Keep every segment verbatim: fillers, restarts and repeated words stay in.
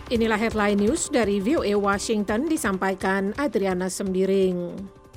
Inilah headline news dari V O A Washington disampaikan Adriana Sembiring.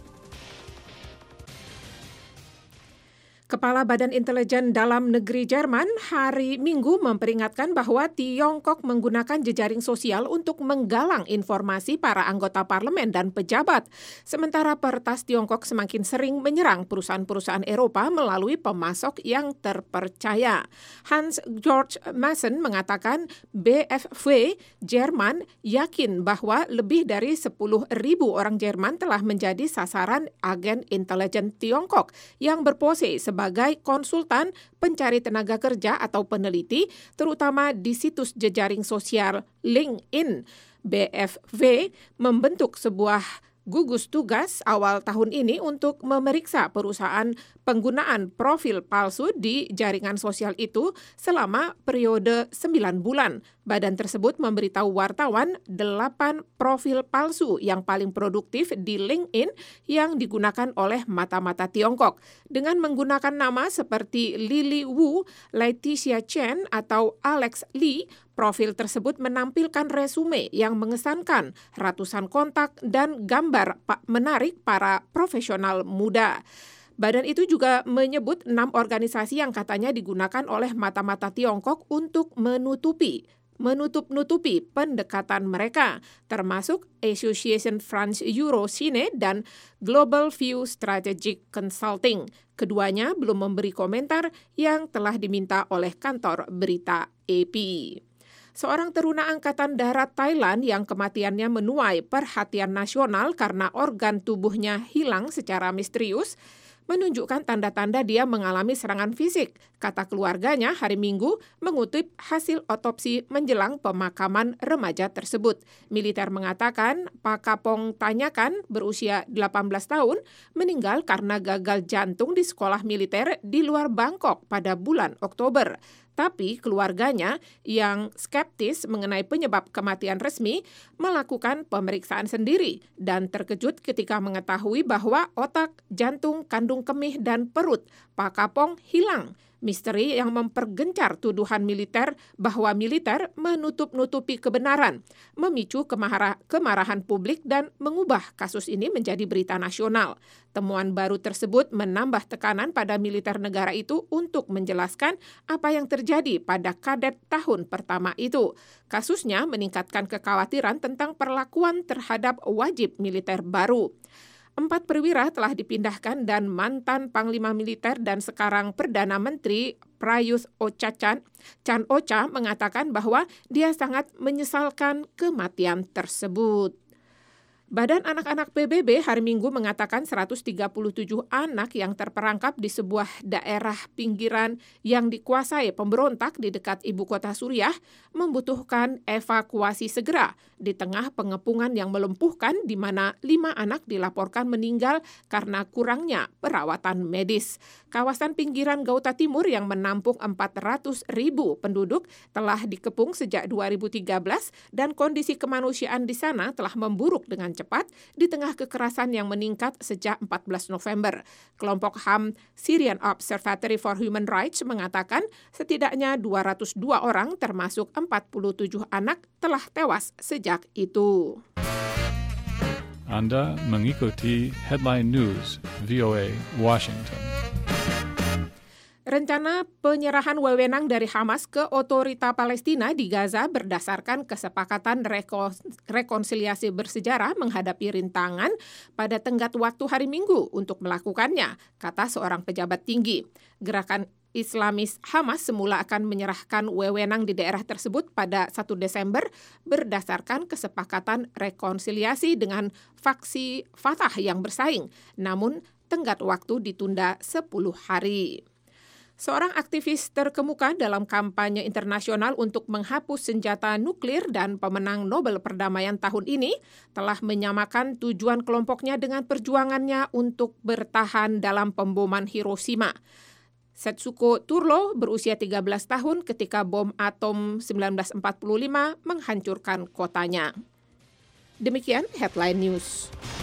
Kepala Badan Intelijen Dalam Negeri Jerman hari Minggu memperingatkan bahwa Tiongkok menggunakan jejaring sosial untuk menggalang informasi para anggota parlemen dan pejabat. Sementara peretas Tiongkok semakin sering menyerang perusahaan-perusahaan Eropa melalui pemasok yang terpercaya. Hans-Georg Maassen mengatakan B F V Jerman yakin bahwa lebih dari sepuluh ribu orang Jerman telah menjadi sasaran agen intelijen Tiongkok yang berpose sebagai sebagai konsultan, pencari tenaga kerja atau peneliti, terutama di situs jejaring sosial LinkedIn. B F V membentuk sebuah gugus tugas awal tahun ini untuk memeriksa perusahaan penggunaan profil palsu di jaringan sosial itu selama periode sembilan bulan. Badan tersebut memberitahu wartawan delapan profil palsu yang paling produktif di LinkedIn yang digunakan oleh mata-mata Tiongkok. Dengan menggunakan nama seperti Lily Wu, Leticia Chen, atau Alex Lee, profil tersebut menampilkan resume yang mengesankan, ratusan kontak, dan gambar menarik para profesional muda. Badan itu juga menyebut enam organisasi yang katanya digunakan oleh mata-mata Tiongkok untuk menutupi menutup-nutupi pendekatan mereka, termasuk Association France Eurocine dan Global View Strategic Consulting. Keduanya belum memberi komentar yang telah diminta oleh kantor berita A P. Seorang teruna angkatan darat Thailand yang kematiannya menuai perhatian nasional karena organ tubuhnya hilang secara misterius, menunjukkan tanda-tanda dia mengalami serangan fisik, kata keluarganya hari Minggu mengutip hasil otopsi menjelang pemakaman remaja tersebut. Militer mengatakan Pak Kapong Tanyakan berusia delapan belas tahun meninggal karena gagal jantung di sekolah militer di luar Bangkok pada bulan Oktober. Tapi keluarganya yang skeptis mengenai penyebab kematian resmi melakukan pemeriksaan sendiri dan terkejut ketika mengetahui bahwa otak, jantung, kandung kemih, dan perut Pak Kapong hilang. Misteri yang mempergencar tuduhan militer bahwa militer menutup-nutupi kebenaran, memicu kemahara, kemarahan publik dan mengubah kasus ini menjadi berita nasional. Temuan baru tersebut menambah tekanan pada militer negara itu untuk menjelaskan apa yang terjadi pada kadet tahun pertama itu. Kasusnya meningkatkan kekhawatiran tentang perlakuan terhadap wajib militer baru. Empat perwira telah dipindahkan dan mantan Panglima Militer dan sekarang Perdana Menteri Prayut Chan Chan-ocha mengatakan bahwa dia sangat menyesalkan kematian tersebut. Badan Anak-anak P B B hari Minggu mengatakan seratus tiga puluh tujuh anak yang terperangkap di sebuah daerah pinggiran yang dikuasai pemberontak di dekat ibu kota Suriah membutuhkan evakuasi segera di tengah pengepungan yang melumpuhkan di mana lima anak dilaporkan meninggal karena kurangnya perawatan medis. Kawasan pinggiran Ghouta Timur yang menampung empat ratus ribu penduduk telah dikepung sejak dua ribu tiga belas dan kondisi kemanusiaan di sana telah memburuk dengan cepat. cepat di tengah kekerasan yang meningkat sejak empat belas November. Kelompok H A M Syrian Observatory for Human Rights mengatakan setidaknya dua ratus dua orang termasuk empat puluh tujuh anak telah tewas sejak itu. Anda mengikuti Headline News V O A Washington. Rencana penyerahan wewenang dari Hamas ke otorita Palestina di Gaza berdasarkan kesepakatan reko- rekonsiliasi bersejarah menghadapi rintangan pada tenggat waktu hari Minggu untuk melakukannya, kata seorang pejabat tinggi. Gerakan Islamis Hamas semula akan menyerahkan wewenang di daerah tersebut pada satu Desember berdasarkan kesepakatan rekonsiliasi dengan faksi Fatah yang bersaing, namun tenggat waktu ditunda sepuluh hari. Seorang aktivis terkemuka dalam kampanye internasional untuk menghapus senjata nuklir dan pemenang Nobel Perdamaian tahun ini telah menyamakan tujuan kelompoknya dengan perjuangannya untuk bertahan dalam pemboman Hiroshima. Setsuko Turlo berusia tiga belas tahun ketika bom atom sembilan belas empat puluh lima menghancurkan kotanya. Demikian Headline News.